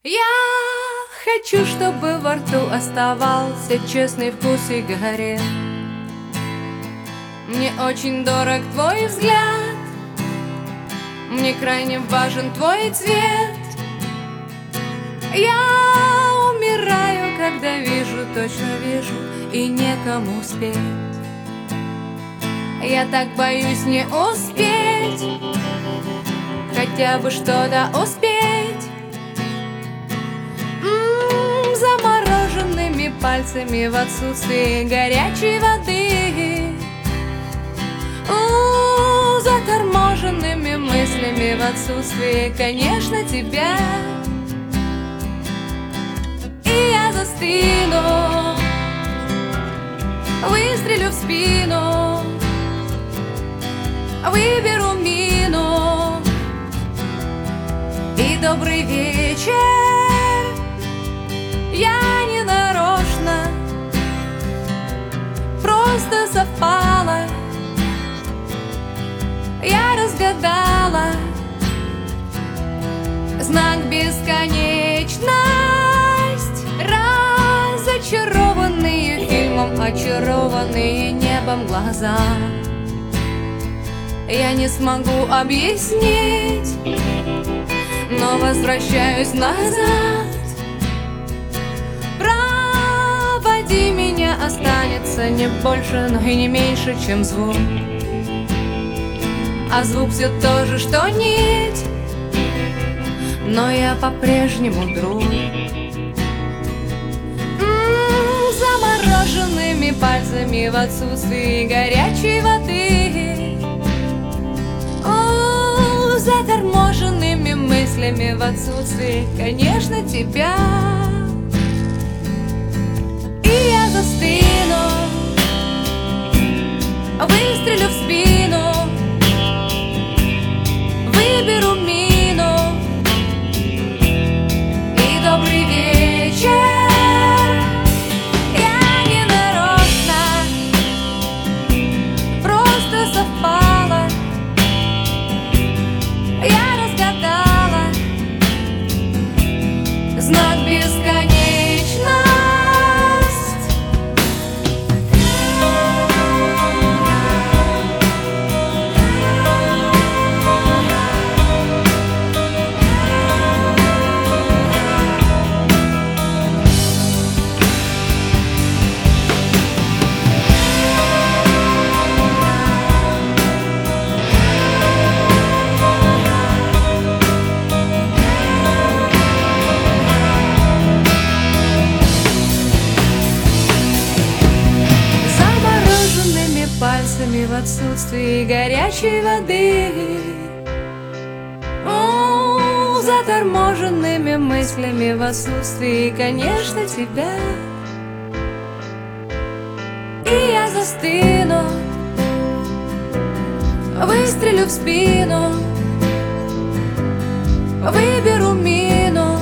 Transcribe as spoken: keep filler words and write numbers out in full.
Я хочу, чтобы во рту оставался честный вкус сигарет. Мне очень дорог твой взгляд, мне крайне важен твой цвет. Я умираю, когда вижу, точно вижу, и некому спеть. Я так боюсь не успеть, хотя бы что-то успеть. М-м, замороженными пальцами в отсутствии горячей воды, У-у-у, заторможенными мыслями в отсутствии, конечно, тебя. И я застыну, выстрелю в спину, выберу мину. И добрый вечер, я не нарочно, просто совпало. Я разгадала знак бесконечность. Разочарованные фильмом, очарованные небом глаза. Я не смогу объяснить, но возвращаюсь назад. Проводи меня, останется не больше, но и не меньше, чем звук. А звук все то же, что нить, но я по-прежнему друг. М-м, замороженными пальцами в отсутствии горячей воды, О, заторможенными мыслями в отсутствии, конечно, тебя. И я застыну, выстрелю в спину, выберу мину. И добрый вечер, я не нарочно, просто совпало. Я разгадала знак бесконечность. Пальцами в отсутствии горячей воды, О, заторможенными мыслями в отсутствии, конечно, тебя. И я застыну, выстрелю в спину, выберу мину.